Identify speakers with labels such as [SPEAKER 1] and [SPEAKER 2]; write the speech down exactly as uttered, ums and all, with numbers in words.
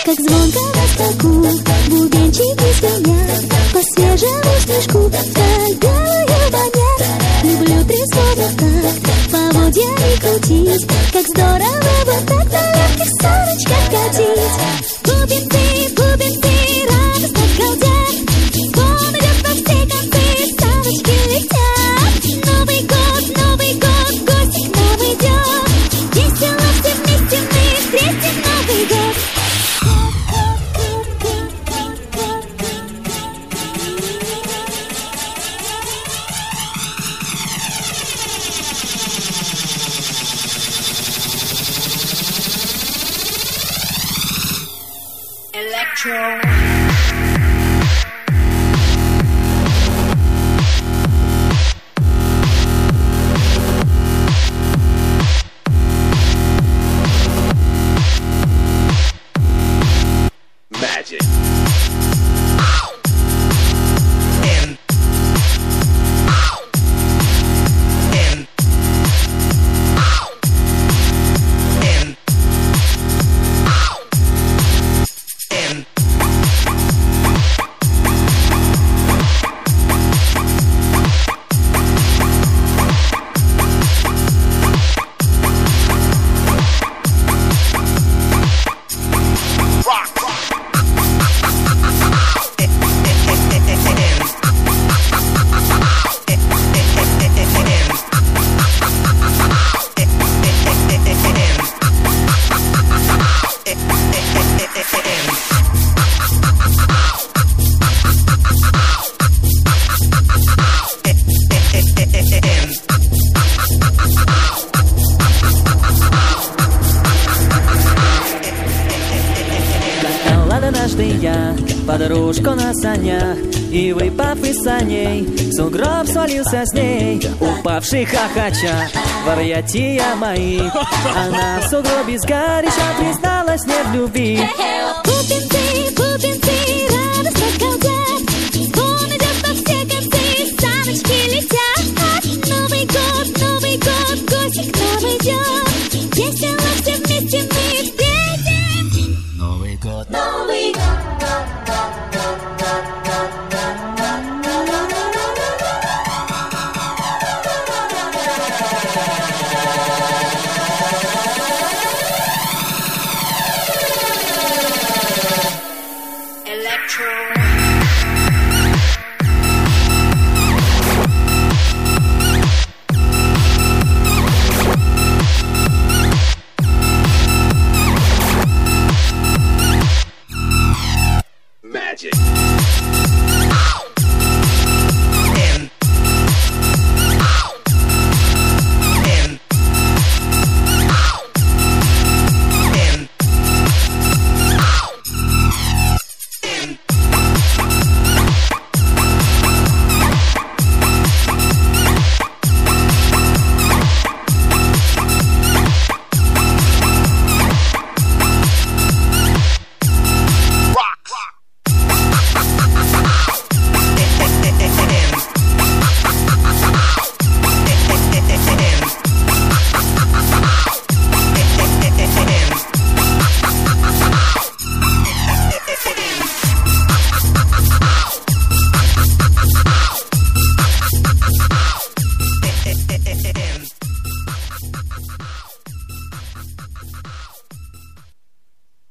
[SPEAKER 1] как звонко на скаку, бубенчики звенят по свежему снежку, вдаль белую манят. Люблю трясовый такт, поводьями крутить, как здорово вот так на легких саночках катить. Бубенцы, бубенцы, радостно галдят, звон идет во все концы, саночки летят. Новый год, Новый год, в гости к нам идет, весело все вместе мы встретим Новый год.
[SPEAKER 2] Electro.
[SPEAKER 3] Magic.
[SPEAKER 2] In. In. In. In. Rock.
[SPEAKER 4] Катал однажды я подружку на санях, и, выпав из саней, в сугроб свалился с ней. Упавший хохоча, варьятия мои, она в сугробе сгоряча призналась не в любви.
[SPEAKER 1] Бубенцы, бубенцы, радостно галдят, звон идет во все концы, саночки летят. Новый год, Новый год, в гости к нам идет, весело все вместе мы встретим Новый год.